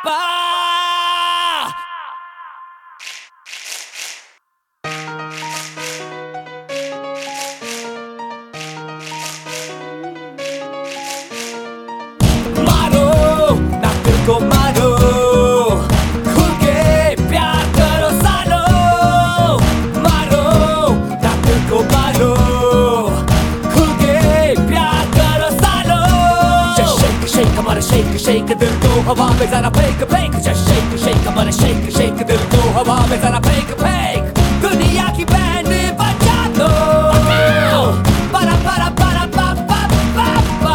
मारो ना दिल को मारो, खुल के प्यार करो सालो। मारो ना दिल को मारो, खुल के प्यार करो सालो। Just shake shake हमारा shake shake दिल को हवा में जरा फेंक फेंक। Just shake shake हमारा shake shake दिल को हवा में जरा फेंक फेंक। दुनिया की बैंड बजा दो, para para para pa pa pa pa।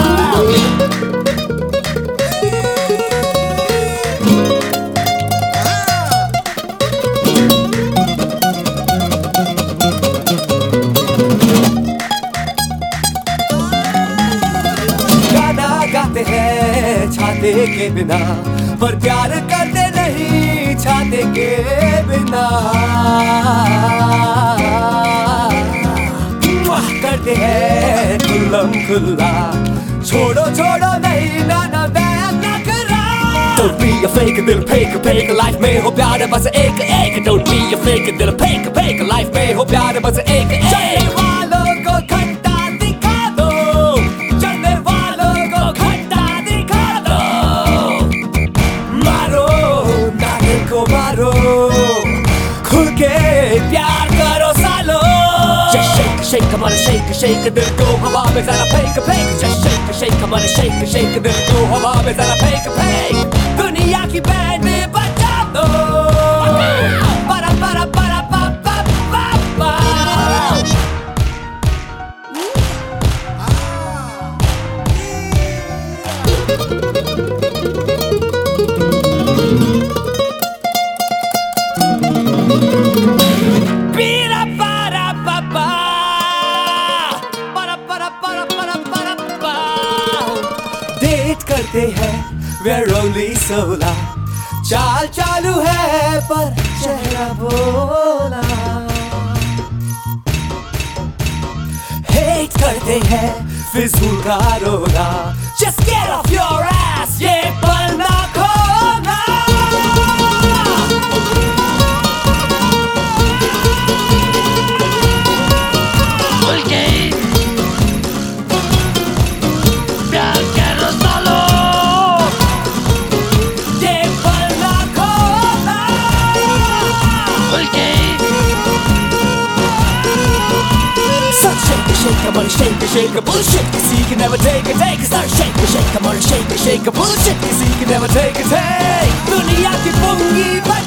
गाना गाते हैं छाते के बिना, पर प्यार करते नहीं छाते के बिना। करते हैं खुल्लम खुल्ला, छोड़ो छोड़ो नहीं ना ना बैक ना करा। Don't be a fake दिल फेंक फेंक, लाइफ में हो प्यार बस एक एक। Don't be a fake दिल फेंक फेंक, लाइफ में हो प्यार बस एक एक। चलने वालों को खट्टा दिखा दो, चलने वालों को खट्टा दिखा दो। मारो ना दिल को मारो, खुल के प्यार करो सालो। Just shake shake हमारा shake shake दिल को हवा में जरा फेंक फेंक। Just shake shake हमारा shake shake दिल को हवा में जरा फेंक फेंक। दुनिया की बैंड बजा दो, para para para pa pa pa pa। Pira para pa pa, para para para para para pa। Date करते हैं we're only 16, चाल चालू है पर चेहरा भोला। हेट करते हैं फिजूल का रोना, just get off your ass, ये पल ना खोना। प्यार करो सालो, ये पल ना खोना। खुल के So shake I'm gonna shake bullshit, kiसी can never take a take। Start shake I'm gonna shake bullshit, किसी can never take a take। दुनिया की पुंगी